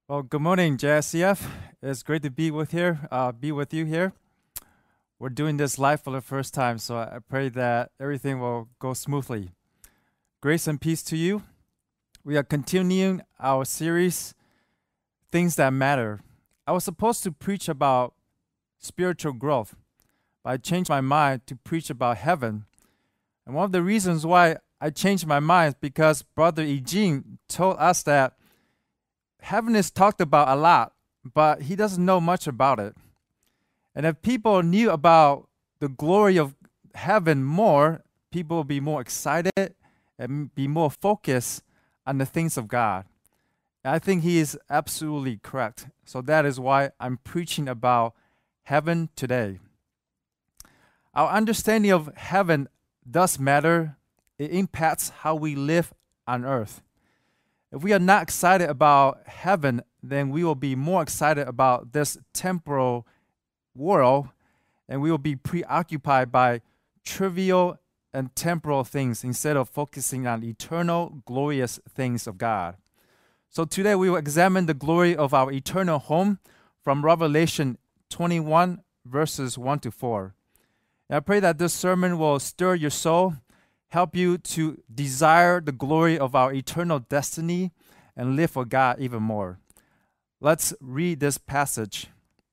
Well, good morning, JSCF. It's great to be with you here. We're doing this live for the first time, so I pray that everything will go smoothly. Grace and peace to you. We are continuing our series, Things That Matter. I was supposed to preach about spiritual growth, but I changed my mind to preach about heaven. And one of the reasons why I changed my mind is because Brother Eugene told us that heaven is talked about a lot, but he doesn't know much about it. And if people knew about the glory of heaven more, people will be more excited and be more focused on the things of God. And I think he is absolutely correct. So that is why I'm preaching about heaven today. Our understanding of heaven does matter. It impacts how we live on earth. If we are not excited about heaven, then we will be more excited about this temporal world, and we will be preoccupied by trivial and temporal things instead of focusing on eternal, glorious things of God. So today we will examine the glory of our eternal home from Revelation 21, verses 1 to 4. And I pray that this sermon will stir your soul, help you to desire the glory of our eternal destiny and live for God even more. Let's read this passage.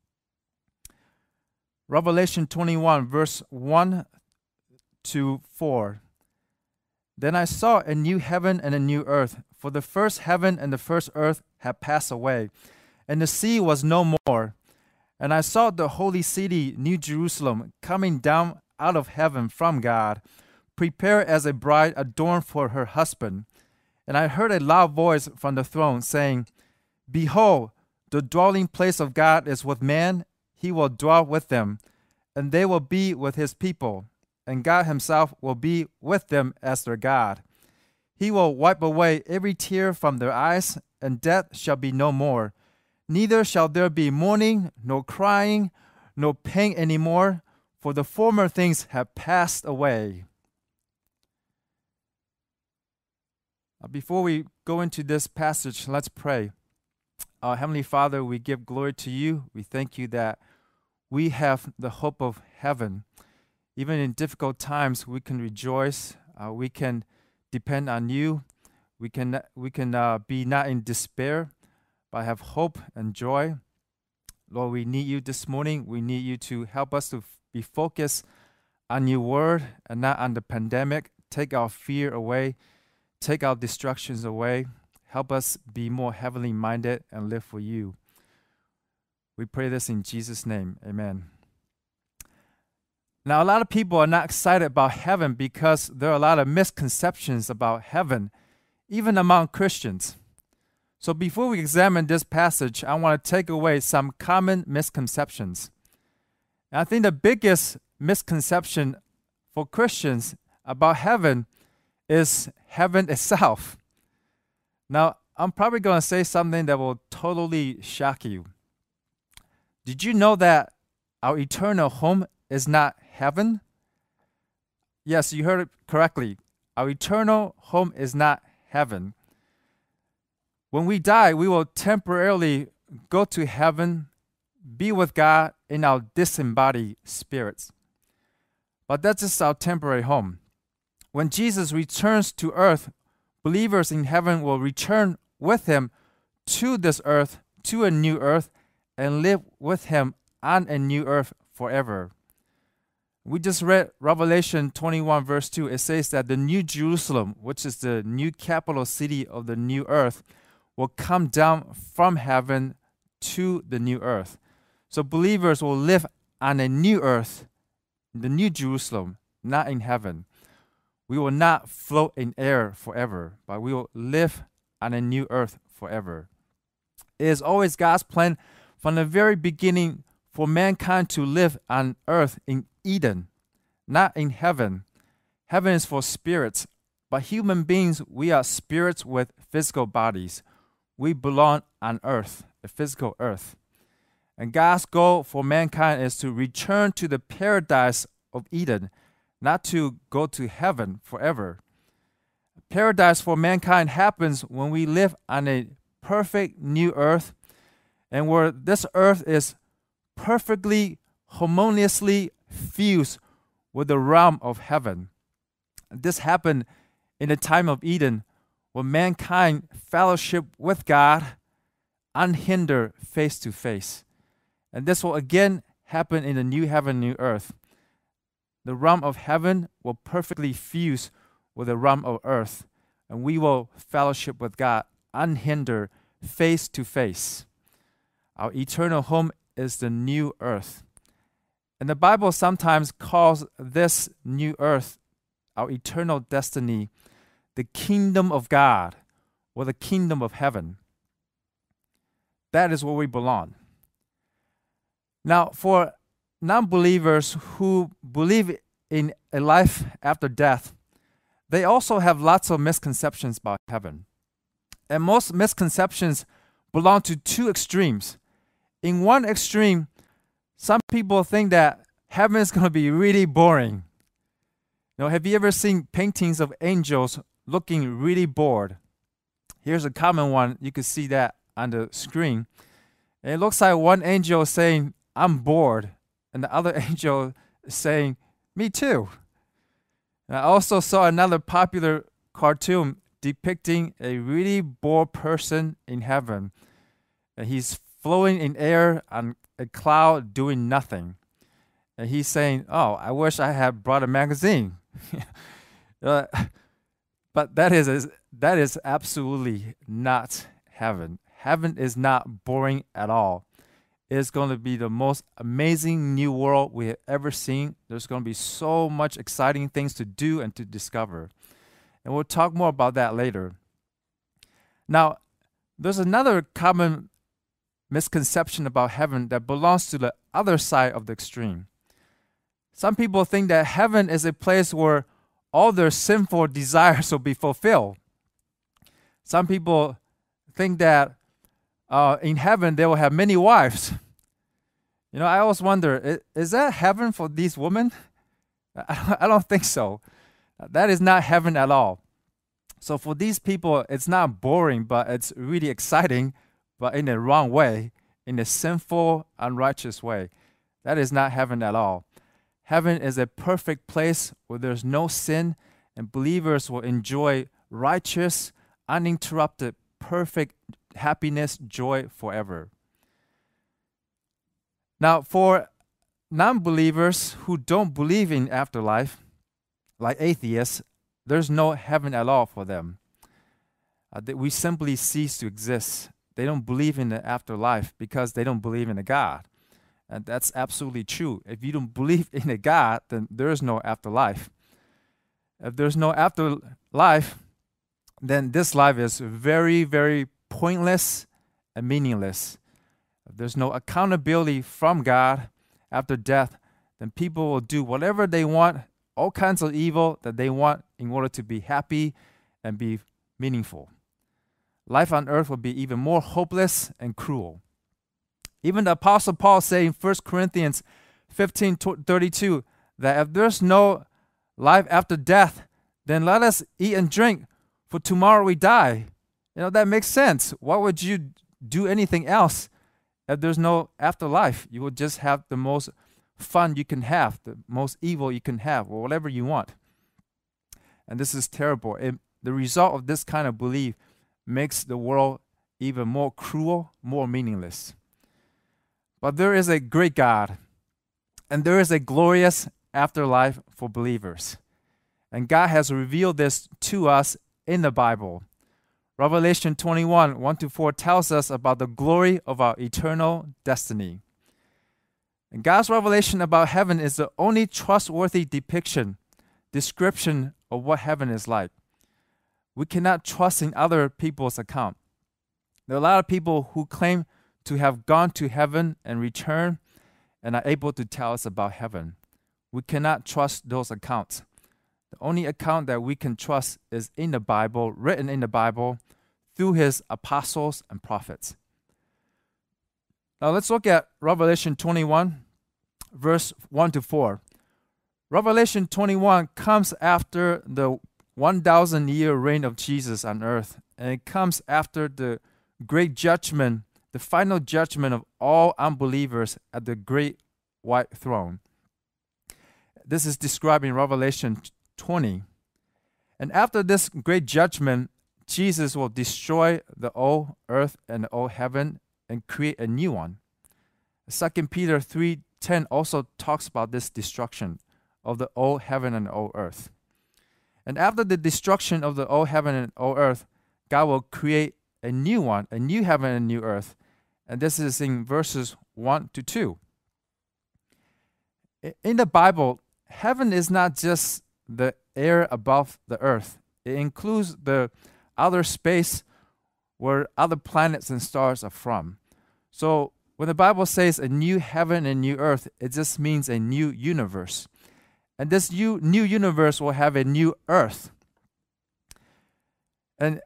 Revelation 21, verse 1 to 4. Then I saw a new heaven and a new earth, for the first heaven and the first earth had passed away, and the sea was no more. And I saw the holy city, New Jerusalem, coming down out of heaven from God, prepared as a bride adorned for her husband. And I heard a loud voice from the throne saying, Behold, the dwelling place of God is with man. He will dwell with them, and they will be with his people, and God himself will be with them as their God. He will wipe away every tear from their eyes, and death shall be no more. Neither shall there be mourning, nor crying, nor pain any more, for the former things have passed away. Before we go into this passage, let's pray. Our Heavenly Father, we give glory to you. We thank you that we have the hope of heaven. Even in difficult times, we can rejoice. We can depend on you. We can be not in despair, but have hope and joy. Lord, we need you this morning. We need you to help us to be focused on your word and not on the pandemic. Take our fear away. Take our distractions away. Help us be more heavenly minded and live for you. We pray this in Jesus' name. Amen. Now, a lot of people are not excited about heaven because there are a lot of misconceptions about heaven, even among Christians. So before we examine this passage, I want to take away some common misconceptions. And I think the biggest misconception for Christians about heaven is heaven itself. Now, I'm probably going to say something that will totally shock you. Did you know that our eternal home is not heaven? Yes, you heard it correctly. Our eternal home is not heaven. When we die, we will temporarily go to heaven, be with God in our disembodied spirits. But that's just our temporary home. When Jesus returns to earth, believers in heaven will return with him to this earth, to a new earth, and live with him on a new earth forever. We just read Revelation 21, verse 2. It says that the New Jerusalem, which is the new capital city of the new earth, will come down from heaven to the new earth. So believers will live on a new earth, the New Jerusalem, not in heaven. We will not float in air forever, but we will live on a new earth forever. It is always God's plan from the very beginning for mankind to live on earth in Eden, not in heaven. Heaven is for spirits, but human beings, we are spirits with physical bodies. We belong on earth, a physical earth. And God's goal for mankind is to return to the paradise of Eden, not to go to heaven forever. Paradise for mankind happens when we live on a perfect new earth and where this earth is perfectly, harmoniously fused with the realm of heaven. This happened in the time of Eden, where mankind fellowship with God unhindered face to face. And this will again happen in the new heaven, new earth. The realm of heaven will perfectly fuse with the realm of earth, and we will fellowship with God unhindered face to face. Our eternal home is the new earth. And the Bible sometimes calls this new earth, our eternal destiny, the kingdom of God or the kingdom of heaven. That is where we belong. Now, for non-believers who believe in a life after death, they also have lots of misconceptions about heaven. And most misconceptions belong to two extremes. In one extreme, some people think that heaven is going to be really boring. Have you ever seen paintings of angels looking really bored? Here's a common one. You can see that on the screen. And it looks like one angel saying, "I'm bored," and the other angel is saying, "Me too." And I also saw another popular cartoon depicting a really bored person in heaven. And he's floating in air on a cloud doing nothing. And he's saying, "Oh, I wish I had brought a magazine." But that is absolutely not heaven. Heaven is not boring at all. It's going to be the most amazing new world we have ever seen. There's going to be so much exciting things to do and to discover. And we'll talk more about that later. Now, there's another common misconception about heaven that belongs to the other side of the extreme. Some people think that heaven is a place where all their sinful desires will be fulfilled. Some people think that in heaven they will have many wives. I always wonder, is that heaven for these women? I don't think so. That is not heaven at all. So for these people, it's not boring, but it's really exciting, but in the wrong way, in a sinful, unrighteous way. That is not heaven at all. Heaven is a perfect place where there's no sin, and believers will enjoy righteous, uninterrupted, perfect happiness, joy forever. Now, for non-believers who don't believe in afterlife, like atheists, there's no heaven at all for them. We simply cease to exist. They don't believe in the afterlife because they don't believe in a God. And that's absolutely true. If you don't believe in a God, then there's no afterlife. If there's no afterlife, then this life is very, very pointless and meaningless. If there's no accountability from God after death, then people will do whatever they want, all kinds of evil that they want in order to be happy and be meaningful. Life on earth will be even more hopeless and cruel. Even the Apostle Paul said in 1 Corinthians 15:32 that if there's no life after death, then let us eat and drink, for tomorrow we die. That makes sense. Why would you do anything else if there's no afterlife? You would just have the most fun you can have, the most evil you can have, or whatever you want. And this is terrible. The result of this kind of belief makes the world even more cruel, more meaningless. But there is a great God, and there is a glorious afterlife for believers. And God has revealed this to us in the Bible. Revelation 21, 1-4 tells us about the glory of our eternal destiny. And God's revelation about heaven is the only trustworthy description of what heaven is like. We cannot trust in other people's account. There are a lot of people who claim to have gone to heaven and returned and are able to tell us about heaven. We cannot trust those accounts. The only account that we can trust is in the Bible, written in the Bible, through his apostles and prophets. Now let's look at Revelation 21, verse 1-4. Revelation 21 comes after the 1,000-year reign of Jesus on earth, and it comes after the great judgment, the final judgment of all unbelievers at the great white throne. This is described in Revelation 20. And after this great judgment, Jesus will destroy the old earth and the old heaven and create a new one. 2 Peter 3:10 also talks about this destruction of the old heaven and the old earth. And after the destruction of the old heaven and old earth, God will create a new one, a new heaven and a new earth. And this is in verses 1 to 2. In the Bible, heaven is not just the air above the earth. It includes the outer space where other planets and stars are from. So when the Bible says a new heaven and new earth, it just means a new universe. And this new universe will have a new earth. And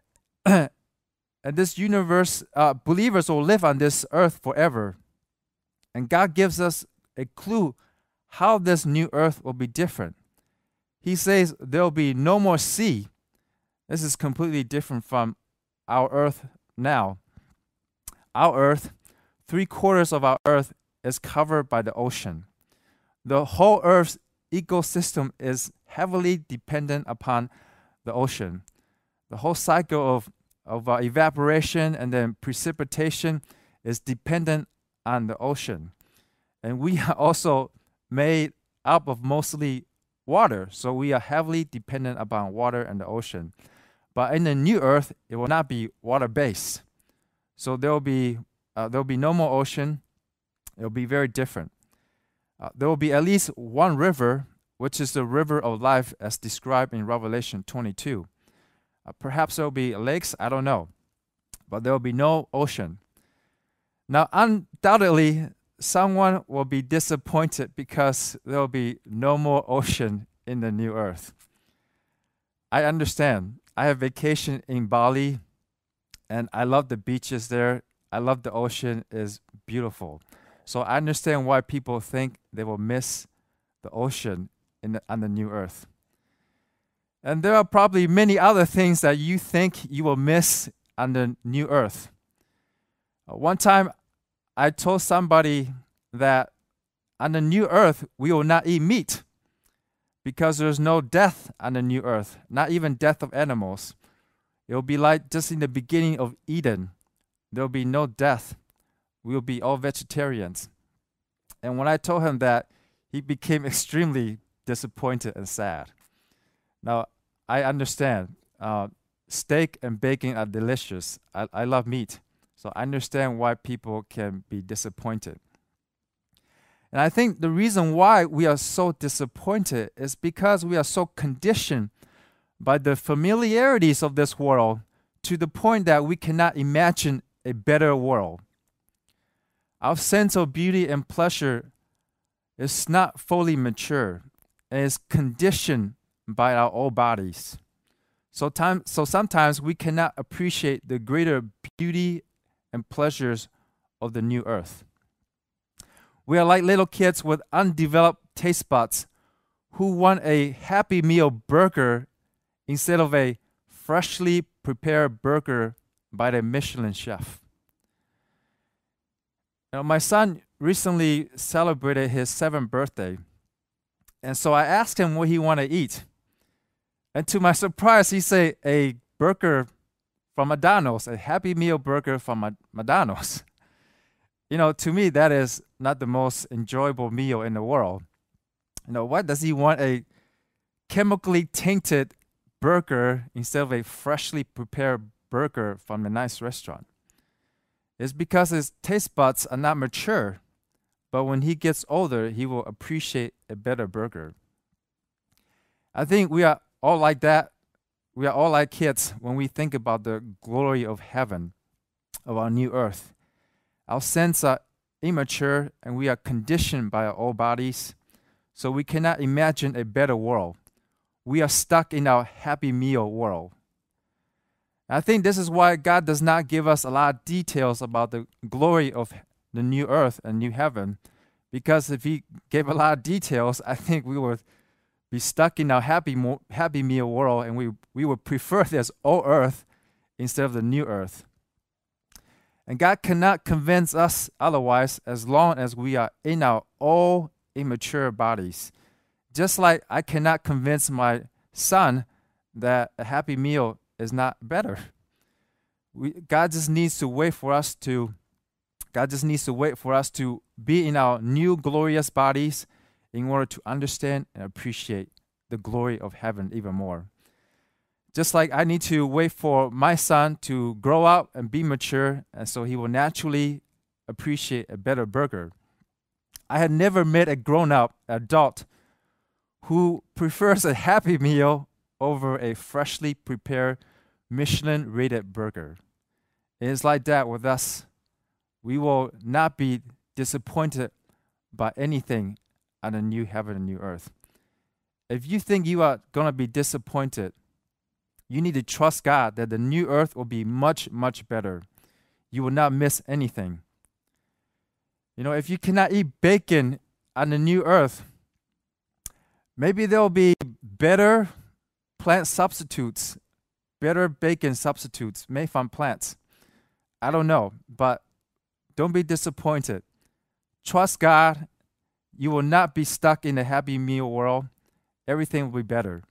and this universe, believers will live on this earth forever. And God gives us a clue how this new earth will be different. He says there will be no more sea. This is completely different from our earth now. Our earth, 3/4 of our earth is covered by the ocean. The whole earth's ecosystem is heavily dependent upon the ocean. The whole cycle of evaporation and then precipitation is dependent on the ocean. And we are also made up of mostly water, so we are heavily dependent upon water and the ocean. But in the new earth, it will not be water-based. So there will be no more ocean. It will be very different. There will be at least one river, which is the river of life as described in Revelation 22. Perhaps there will be lakes, I don't know. But there will be no ocean. Now, undoubtedly, someone will be disappointed because there will be no more ocean in the new earth. I understand. I have vacation in Bali, and I love the beaches there. I love the ocean. It's beautiful. So I understand why people think they will miss the ocean on the new earth. And there are probably many other things that you think you will miss on the new earth. One time, I told somebody that on the new earth, we will not eat meat because there's no death on the new earth, not even death of animals. It will be like just in the beginning of Eden. There will be no death. We will be all vegetarians. And when I told him that, he became extremely disappointed and sad. Now, I understand. Steak and bacon are delicious. I love meat. So I understand why people can be disappointed. And I think the reason why we are so disappointed is because we are so conditioned by the familiarities of this world to the point that we cannot imagine a better world. Our sense of beauty and pleasure is not fully mature and is conditioned by our old bodies. So sometimes we cannot appreciate the greater beauty and pleasures of the new earth. We are like little kids with undeveloped taste buds who want a Happy Meal burger instead of a freshly prepared burger by the Michelin chef. Now, my son recently celebrated his 7th birthday, and so I asked him what he wanted to eat. And to my surprise, he said a burger from McDonald's, a Happy Meal burger from McDonald's. You know, to me, that is not the most enjoyable meal in the world. You know, why does he want a chemically tainted burger instead of a freshly prepared burger from a nice restaurant? It's because his taste buds are not mature. But when he gets older, he will appreciate a better burger. I think we are all like that. We are all like kids when we think about the glory of heaven, of our new earth. Our senses are immature and we are conditioned by our old bodies, so we cannot imagine a better world. We are stuck in our Happy Meal world. I think this is why God does not give us a lot of details about the glory of the new earth and new heaven, because if He gave a lot of details, I think we would be stuck in our Happy Meal world, and we would prefer this old earth instead of the new earth. And God cannot convince us otherwise as long as we are in our old immature bodies. Just like I cannot convince my son that a Happy Meal is not better. God just needs to wait for us to be in our new glorious bodies in order to understand and appreciate the glory of heaven even more. Just like I need to wait for my son to grow up and be mature, and so he will naturally appreciate a better burger. I had never met a grown-up adult who prefers a Happy Meal over a freshly prepared Michelin-rated burger. It is like that with us. We will not be disappointed by anything on the new heaven and new earth. If you think you are going to be disappointed, you need to trust God that the new earth will be much, much better. You will not miss anything. If you cannot eat bacon on the new earth, maybe there will be better plant substitutes, better bacon substitutes made from plants. I don't know, but don't be disappointed. Trust God. You will not be stuck in the Happy Meal world. Everything will be better.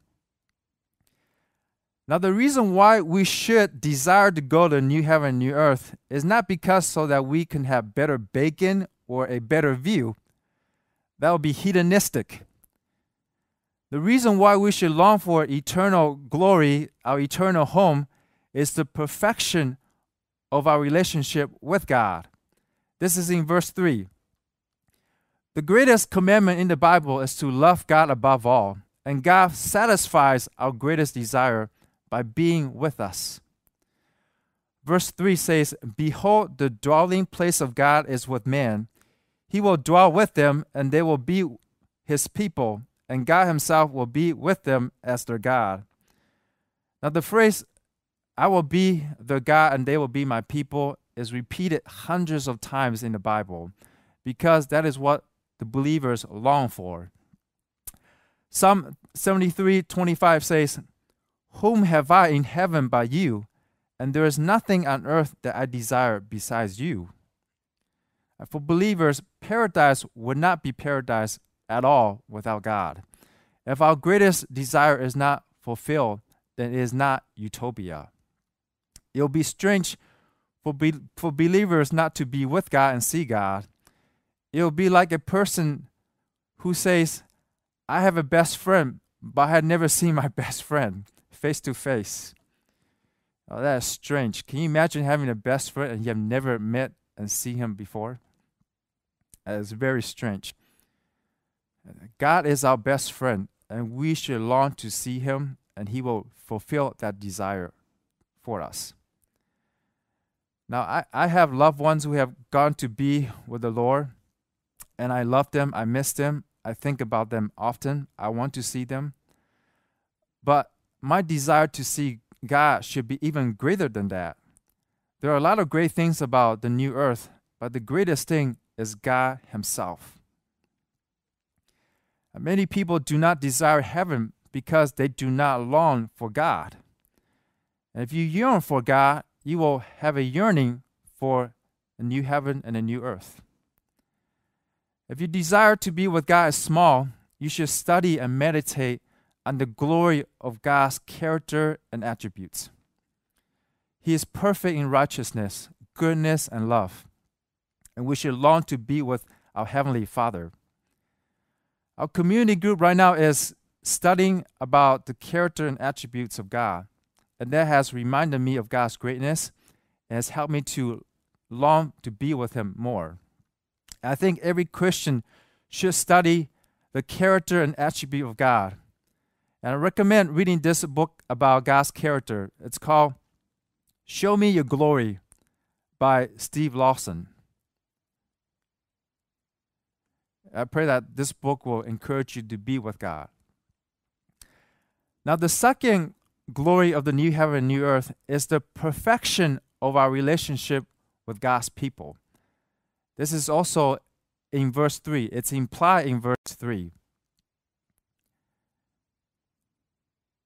Now, the reason why we should desire to go to the new heaven and new earth is not because so that we can have better bacon or a better view. That would be hedonistic. The reason why we should long for eternal glory, our eternal home, is the perfection of our relationship with God. This is in verse 3. The greatest commandment in the Bible is to love God above all, and God satisfies our greatest desire by being with us. Verse 3 says, "Behold, the dwelling place of God is with man. He will dwell with them, and they will be his people, and God himself will be with them as their God." Now the phrase, "I will be their God and they will be my people," is repeated hundreds of times in the Bible because that is what the believers long for. Psalm 73:25 says, "Whom have I in heaven but you? And there is nothing on earth that I desire besides you." For believers, paradise would not be paradise at all without God. If our greatest desire is not fulfilled, then it is not utopia. It will be strange for believers not to be with God and see God. It will be like a person who says, "I have a best friend, but I had never seen my best friend face to face." Oh, that is strange. Can you imagine having a best friend and you have never met and seen him before? That is very strange. God is our best friend, and we should long to see him, and he will fulfill that desire for us. Now, I have loved ones who have gone to be with the Lord, and I love them. I miss them. I think about them often. I want to see them. But my desire to see God should be even greater than that. There are a lot of great things about the new earth, but the greatest thing is God himself. Many people do not desire heaven because they do not long for God. And if you yearn for God, you will have a yearning for a new heaven and a new earth. If your desire to be with God is small, you should study and meditate on the glory of God's character and attributes. He is perfect in righteousness, goodness, and love. And we should long to be with our Heavenly Father. Our community group right now is studying about the character and attributes of God. And that has reminded me of God's greatness and has helped me to long to be with him more. I think every Christian should study the character and attribute of God. And I recommend reading this book about God's character. It's called Show Me Your Glory by Steve Lawson. I pray that this book will encourage you to be with God. Now, the second glory of the new heaven and new earth is the perfection of our relationship with God's people. This is also in verse 3. It's implied in verse 3.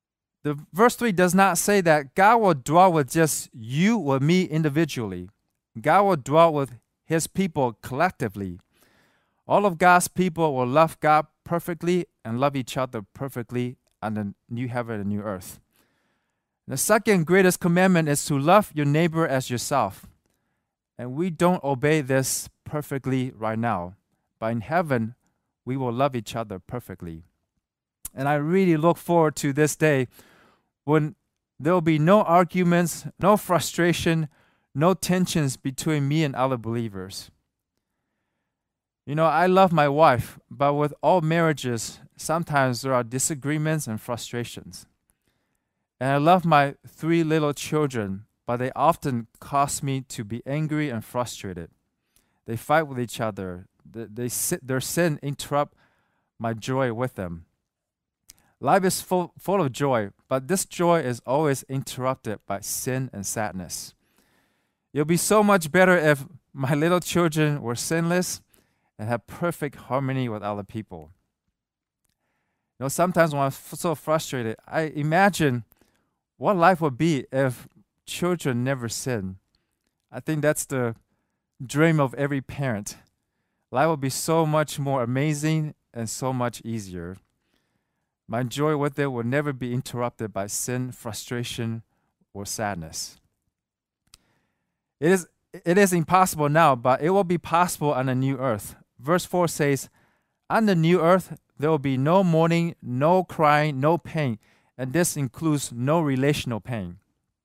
The verse 3 does not say that God will dwell with just you or me individually. God will dwell with his people collectively. All of God's people will love God perfectly and love each other perfectly on the new heaven and new earth. The second greatest commandment is to love your neighbor as yourself. And we don't obey this perfectly right now. But in heaven, we will love each other perfectly. And I really look forward to this day when there will be no arguments, no frustration, no tensions between me and other believers. You know, I love my wife, but with all marriages, sometimes there are disagreements and frustrations. And I love my 3 little children, but they often cause me to be angry and frustrated. They fight with each other. Their sin interrupt my joy with them. Life is full of joy, but this joy is always interrupted by sin and sadness. It would be so much better if my little children were sinless and had perfect harmony with other people. You know, sometimes when I'm so frustrated, I imagine what life would be if children never sin. I think that's the dream of every parent. Life will be so much more amazing and so much easier. My joy with it will never be interrupted by sin, frustration, or sadness. It is impossible now, but it will be possible on a new earth. Verse 4 says, on the new earth, there will be no mourning, no crying, no pain, and this includes no relational pain.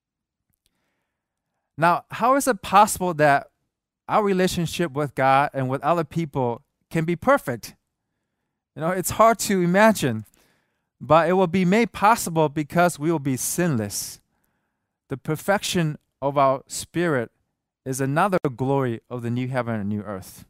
Now, how is it possible that our relationship with God and with other people can be perfect? You know, it's hard to imagine, but it will be made possible because we will be sinless. The perfection of our spirit is another glory of the new heaven and new earth.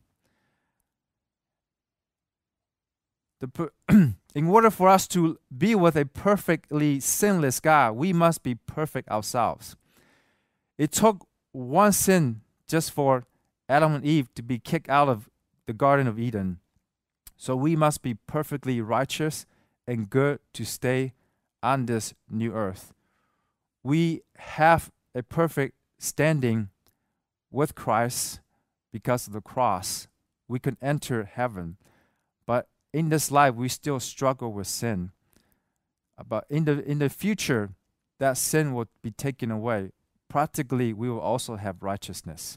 In order for us to be with a perfectly sinless God, we must be perfect ourselves. It took one sin just for Adam and Eve to be kicked out of the Garden of Eden. So we must be perfectly righteous and good to stay on this new earth. We have a perfect standing with Christ because of the cross. We can enter heaven. But in this life, we still struggle with sin. But in the future, that sin will be taken away. Practically, we will also have righteousness.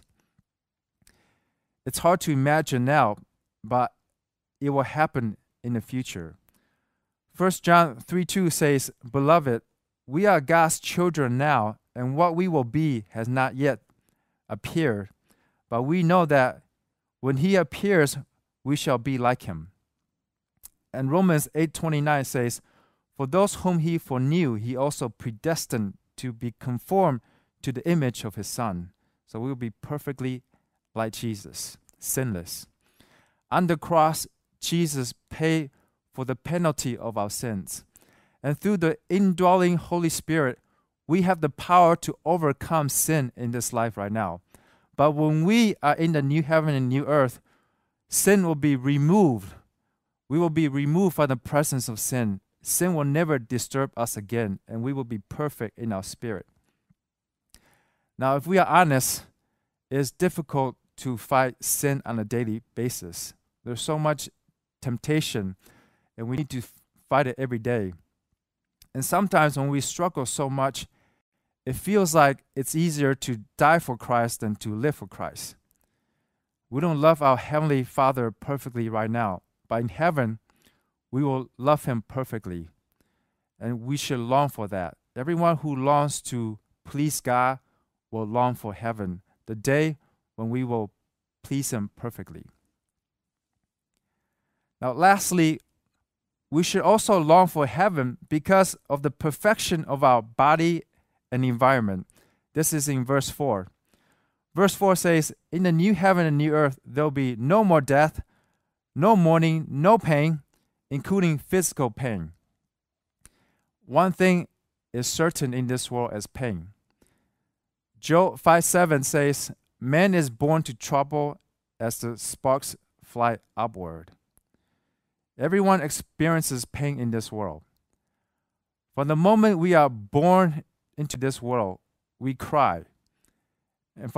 It's hard to imagine now, but it will happen in the future. 1 John 3:2 says, Beloved, we are God's children now, and what we will be has not yet appeared. But we know that when he appears, we shall be like him. And Romans 8:29 says, For those whom he foreknew, he also predestined to be conformed to the image of his Son. So we will be perfectly like Jesus, sinless. On the cross, Jesus paid for the penalty of our sins. And through the indwelling Holy Spirit, we have the power to overcome sin in this life right now. But when we are in the new heaven and new earth, sin will be removed. We will be removed from the presence of sin. Sin will never disturb us again, and we will be perfect in our spirit. Now, if we are honest, it's difficult to fight sin on a daily basis. There's so much temptation, and we need to fight it every day. And sometimes when we struggle so much, it feels like it's easier to die for Christ than to live for Christ. We don't love our Heavenly Father perfectly right now, but in heaven, we will love Him perfectly. And we should long for that. Everyone who longs to please God will long for heaven, the day when we will please Him perfectly. Now, lastly, we should also long for heaven because of the perfection of our body and environment. This is in verse 4. Verse 4 says, In the new heaven and new earth, there will be no more death, no mourning, no pain, including physical pain. One thing is certain in this world as pain. Job 5:7 says, Man is born to trouble as the sparks fly upward. Everyone experiences pain in this world. From the moment we are born into this world, we cry. And from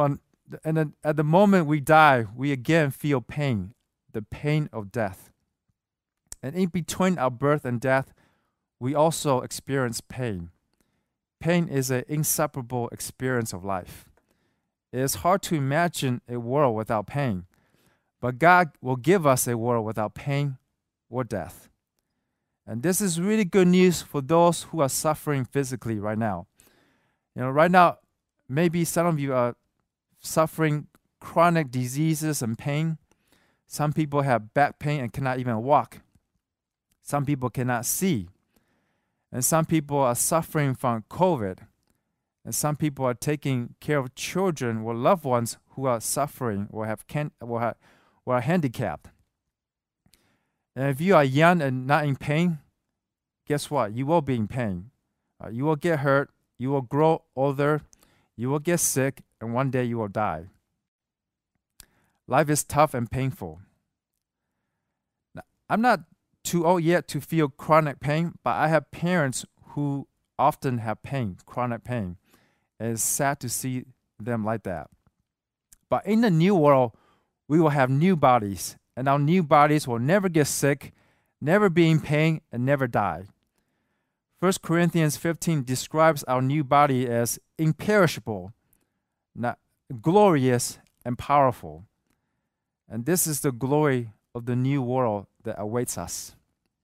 And then at the moment we die, we again feel pain, the pain of death. And in between our birth and death, we also experience pain. Pain is an inseparable experience of life. It is hard to imagine a world without pain, but God will give us a world without pain or death. And this is really good news for those who are suffering physically right now. Right now, maybe some of you are suffering chronic diseases and pain. Some people have back pain and cannot even walk. Some people cannot see. And some people are suffering from COVID. And some people are taking care of children or loved ones who are suffering or are handicapped. And if you are young and not in pain, guess what? You will be in pain. You will get hurt. You will grow older. You will get sick. And one day you will die. Life is tough and painful. Now, I'm not too old yet to feel chronic pain, but I have parents who often have pain, chronic pain. And it's sad to see them like that. But in the new world, we will have new bodies, and our new bodies will never get sick, never be in pain, and never die. 1 Corinthians 15 describes our new body as imperishable, not glorious, and powerful. And this is the glory of the new world that awaits us.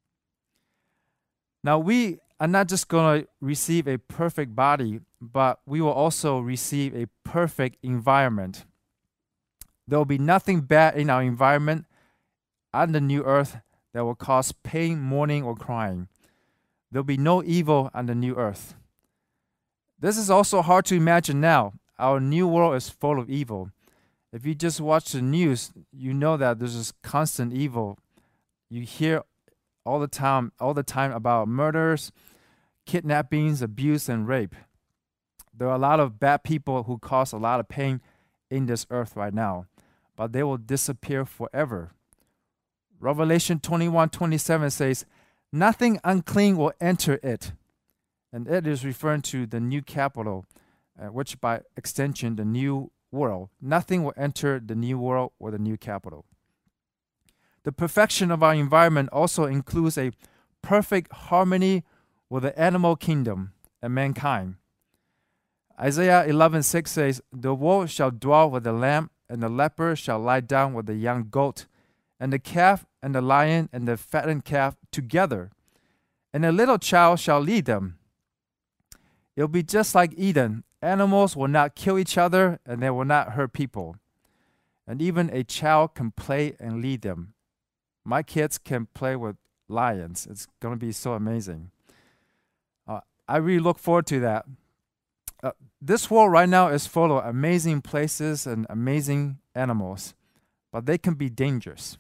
Now, we are not just going to receive a perfect body, but we will also receive a perfect environment. There will be nothing bad in our environment on the new earth that will cause pain, mourning, or crying. There will be no evil on the new earth. This is also hard to imagine now. Our new world is full of evil. If you just watch the news, you know that there's this constant evil. You hear all the time about murders, kidnappings, abuse, and rape. There are a lot of bad people who cause a lot of pain in this earth right now, but they will disappear forever. Revelation 21:27 says, "Nothing unclean will enter it." And it is referring to the new capital, which by extension, the new world. Nothing will enter the new world or the new capital. The perfection of our environment also includes a perfect harmony with the animal kingdom and mankind. Isaiah 11:6 says, "The wolf shall dwell with the lamb, and the leopard shall lie down with the young goat, and the calf and the lion and the fattened calf together, and a little child shall lead them." It will be just like Eden. Animals will not kill each other, and they will not hurt people. And even a child can play and lead them. My kids can play with lions. It's going to be so amazing. I really look forward to that. This world right now is full of amazing places and amazing animals, but they can be dangerous.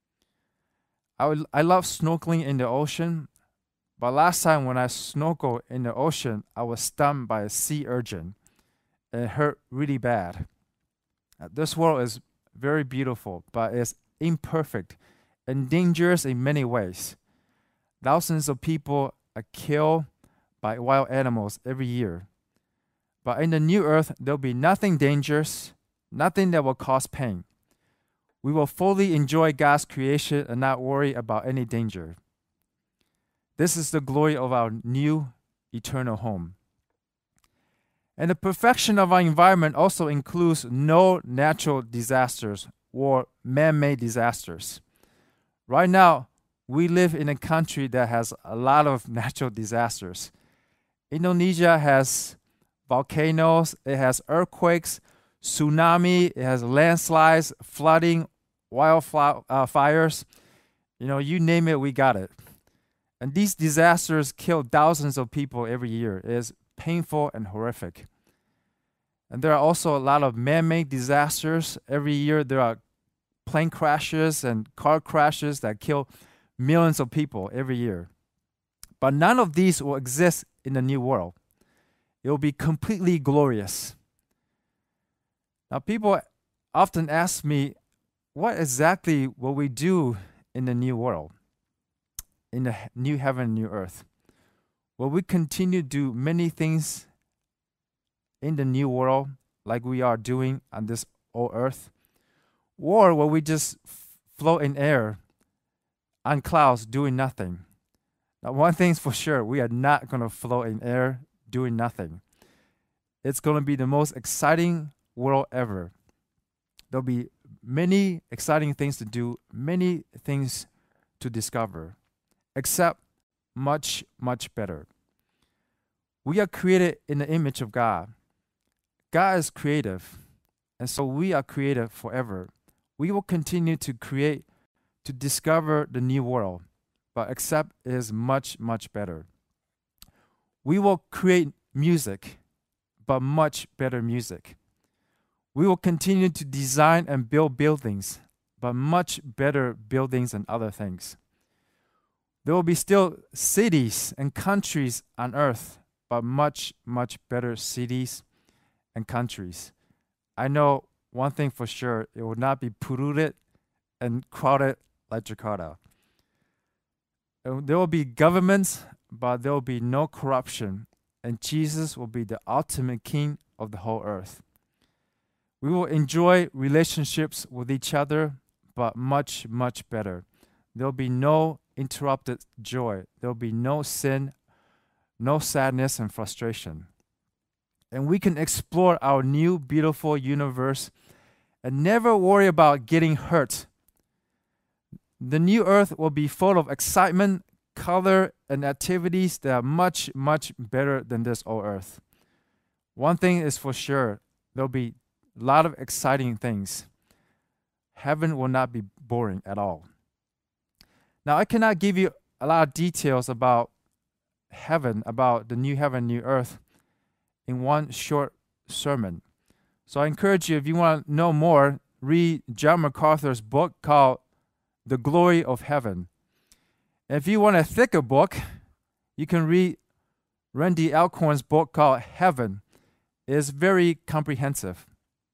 I love snorkeling in the ocean, but last time when I snorkeled in the ocean, I was stung by a sea urchin. It hurt really bad. This world is very beautiful, but it's imperfect and dangerous in many ways. Thousands of people are killed by wild animals every year. But in the new earth, there'll be nothing dangerous, nothing that will cause pain. We will fully enjoy God's creation and not worry about any danger. This is the glory of our new eternal home. And the perfection of our environment also includes no natural disasters or man-made disasters. Right now, we live in a country that has a lot of natural disasters. Indonesia has volcanoes, it has earthquakes, tsunami, it has landslides, flooding, wildfires. You name it, we got it. And these disasters kill thousands of people every year. It is painful and horrific. And there are also a lot of man-made disasters. Every year there are plane crashes and car crashes that kill millions of people every year. But none of these will exist in the new world. It will be completely glorious. Now, people often ask me, what exactly will we do in the new world? In the new heaven and new earth? Will we continue to do many things in the new world like we are doing on this old earth? Or will we just float in air on clouds doing nothing? Now, one thing's for sure, we are not going to float in air doing nothing. It's going to be the most exciting world ever. There'll be many exciting things to do, many things to discover, except much, much better. We are created in the image of God. God is creative, and so we are creative forever. We will continue to create, to discover the new world, but except it is much, much better. We will create music, but much better music. We will continue to design and build buildings, but much better buildings and other things. There will be still cities and countries on earth, but much, much better cities and countries. I know one thing for sure, it will not be polluted and crowded like Jakarta. There will be governments, but there will be no corruption, and Jesus will be the ultimate king of the whole earth. We will enjoy relationships with each other, but much, much better. There will be no interrupted joy. There will be no sin, no sadness and frustration. And we can explore our new, beautiful universe and never worry about getting hurt. The new earth will be full of excitement, color, and activities that are much, much better than this old earth. One thing is for sure, there'll be a lot of exciting things. Heaven will not be boring at all. Now, I cannot give you a lot of details about heaven, about the new heaven, new earth, in one short sermon. So I encourage you, if you want to know more, read John MacArthur's book called The Glory of Heaven. And if you want a thicker book, you can read Randy Alcorn's book called Heaven. It is very comprehensive.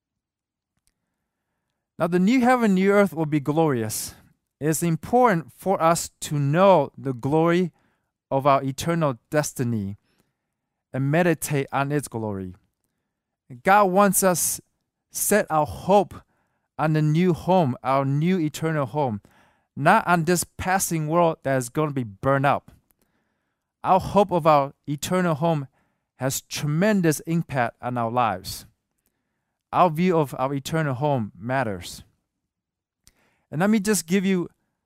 Now, the new heaven, new earth will be glorious. It is important for us to know the glory of our eternal destiny and meditate on its glory. God wants us set our hope on the new home, our new eternal home, not on this passing world that is going to be burned up. Our hope of our eternal home has tremendous impact on our lives. Our view of our eternal home matters. And let me just give you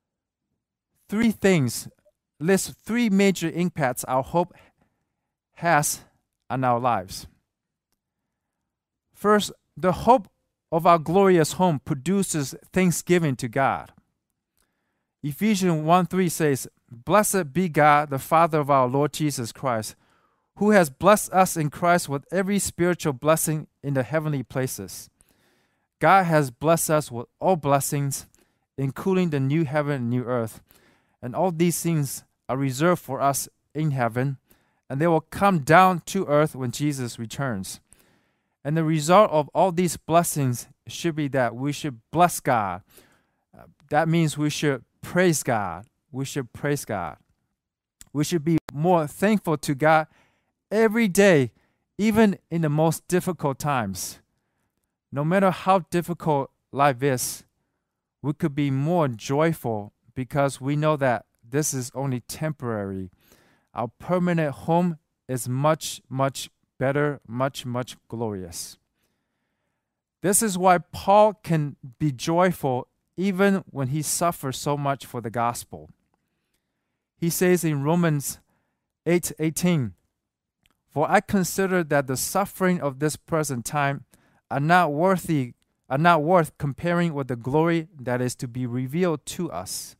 list three major impacts our hope has on our lives. First, the hope of our glorious home produces thanksgiving to God. Ephesians 1:3 says, "Blessed be God, the Father of our Lord Jesus Christ, who has blessed us in Christ with every spiritual blessing in the heavenly places." God has blessed us with all blessings, including the new heaven and new earth. And all these things are reserved for us in heaven, and they will come down to earth when Jesus returns. And the result of all these blessings should be that we should bless God. That means we should praise God. We should praise God. We should be more thankful to God every day, even in the most difficult times. No matter how difficult life is, we could be more joyful because we know that this is only temporary. Our permanent home is much, much better, much, much glorious. This is why Paul can be joyful even when he suffers so much for the gospel. He says in Romans 8:18, "For I consider that the suffering of this present time are not worth comparing with the glory that is to be revealed to us."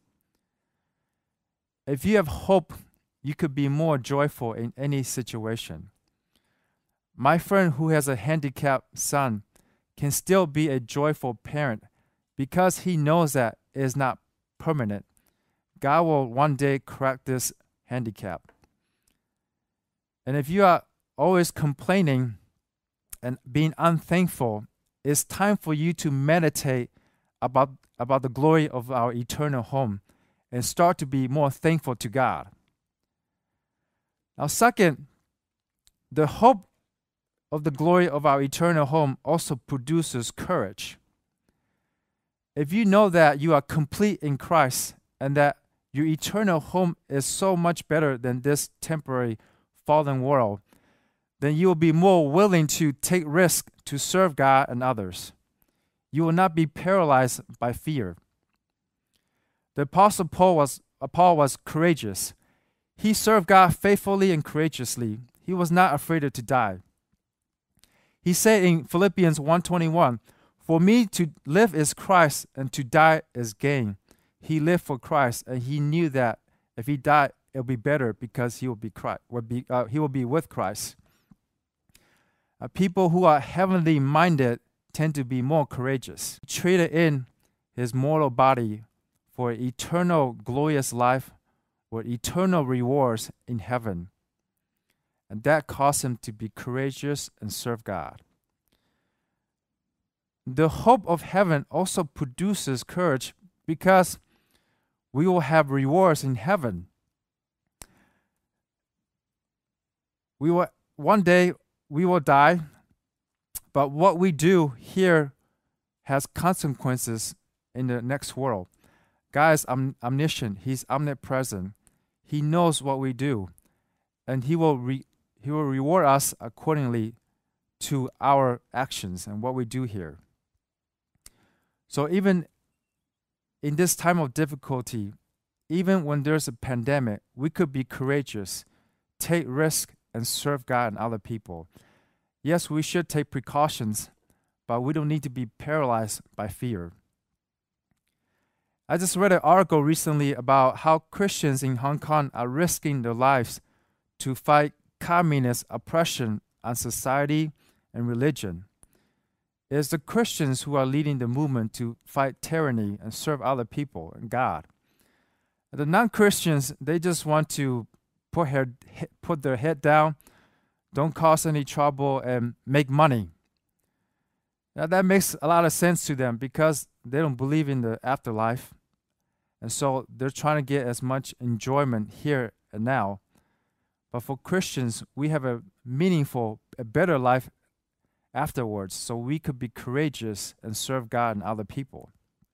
If you have hope, you could be more joyful in any situation. My friend who has a handicapped son can still be a joyful parent because he knows that it is not permanent. God will one day correct this handicap. And if you are always complaining and being unthankful, it's time for you to meditate about the glory of our eternal home and start to be more thankful to God. Now, second, the hope of the glory of our eternal home also produces courage. If you know that you are complete in Christ and that your eternal home is so much better than this temporary fallen world, then you will be more willing to take risks to serve God and others. You will not be paralyzed by fear. The Apostle Paul was courageous. He served God faithfully and courageously. He was not afraid to die. He said in Philippians 1:21, "For me to live is Christ, and to die is gain." He lived for Christ, and he knew that if he died, it would be better because he will be with Christ. People who are heavenly minded tend to be more courageous. He traded in his mortal body for eternal glorious life with eternal rewards in heaven. And that caused him to be courageous and serve God. The hope of heaven also produces courage because we will have rewards in heaven. One day we will die, but what we do here has consequences in the next world. God is omniscient. He's omnipresent. He knows what we do, and He will reward us accordingly to our actions and what we do here. So even in this time of difficulty, even when there's a pandemic, we could be courageous, take risks, and serve God and other people. Yes, we should take precautions, but we don't need to be paralyzed by fear. I just read an article recently about how Christians in Hong Kong are risking their lives to fight communist oppression on society and religion. It is the Christians who are leading the movement to fight tyranny and serve other people and God. The non-Christians, they just want to put their head down, don't cause any trouble, and make money. Now, that makes a lot of sense to them because they don't believe in the afterlife. And so they're trying to get as much enjoyment here and now. But for Christians, we have a meaningful, a better life afterwards, so we could be courageous and serve God and other people.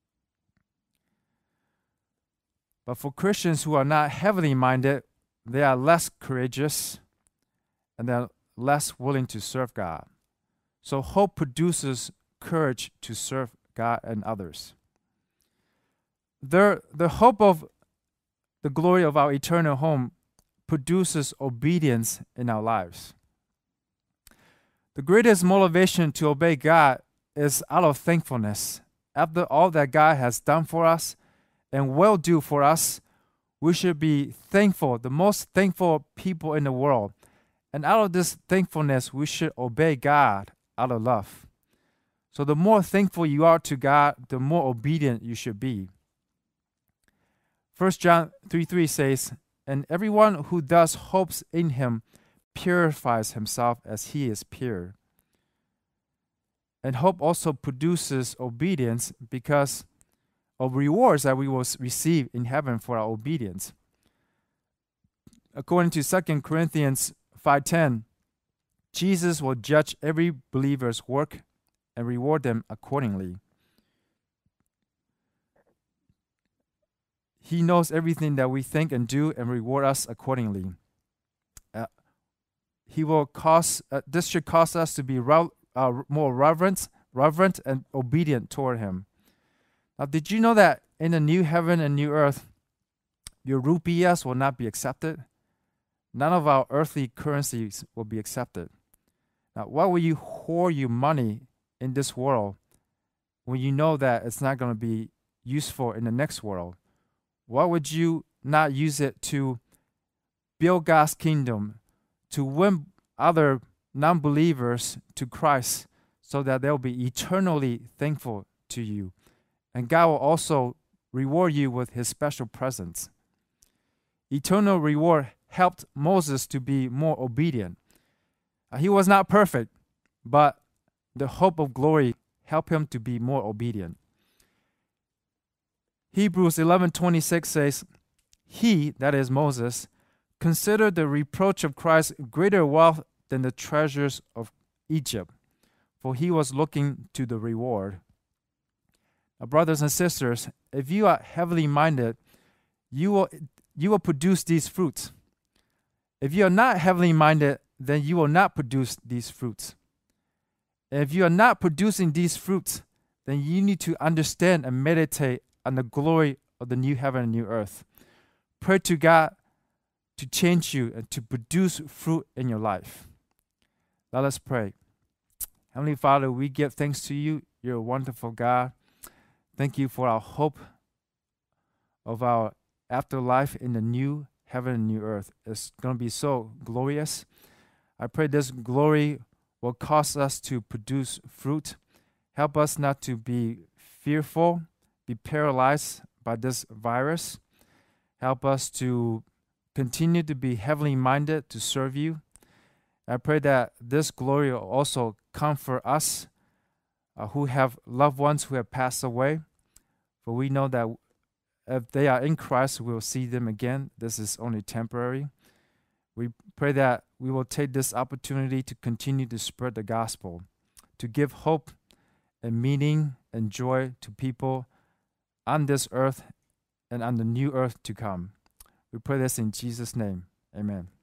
But for Christians who are not heavenly minded, they are less courageous and they're less willing to serve God. So hope produces courage to serve God and others. The hope of the glory of our eternal home produces obedience in our lives. The greatest motivation to obey God is out of thankfulness. After all that God has done for us and will do for us, we should be thankful, the most thankful people in the world. And out of this thankfulness, we should obey God out of love. So the more thankful you are to God, the more obedient you should be. 1 John 3:3 says, "And everyone who thus hopes in Him purifies himself as He is pure." And hope also produces obedience because of rewards that we will receive in heaven for our obedience. According to 2 Corinthians 5:10, Jesus will judge every believer's work and reward them accordingly. He knows everything that we think and do and reward us accordingly. This should cause us to be more reverent and obedient toward Him. Now, did you know that in the new heaven and new earth, your rupees will not be accepted? None of our earthly currencies will be accepted. Now, why will you hoard your money in this world when you know that it's not going to be useful in the next world? Why would you not use it to build God's kingdom, to win other non-believers to Christ so that they'll be eternally thankful to you? And God will also reward you with His special presence. Eternal reward helped Moses to be more obedient. He was not perfect, but the hope of glory helped him to be more obedient. Hebrews 11:26 says, "He," that is Moses, "considered the reproach of Christ greater wealth than the treasures of Egypt, for he was looking to the reward." brothers and sisters, if you are heavenly minded, you will produce these fruits. If you are not heavenly minded, then you will not produce these fruits. And if you are not producing these fruits, then you need to understand and meditate on the glory of the new heaven and new earth. Pray to God to change you and to produce fruit in your life. Let us pray. Heavenly Father, we give thanks to you. You're a wonderful God. Thank you for our hope of our afterlife in the new heaven and new earth. It's going to be so glorious. I pray this glory will cause us to produce fruit. Help us not to be fearful, be paralyzed by this virus. Help us to continue to be heavenly minded to serve you. I pray that this glory will also comfort us who have loved ones who have passed away. For we know that if they are in Christ, we will see them again. This is only temporary. We pray that we will take this opportunity to continue to spread the gospel, to give hope and meaning and joy to people on this earth and on the new earth to come. We pray this in Jesus' name. Amen.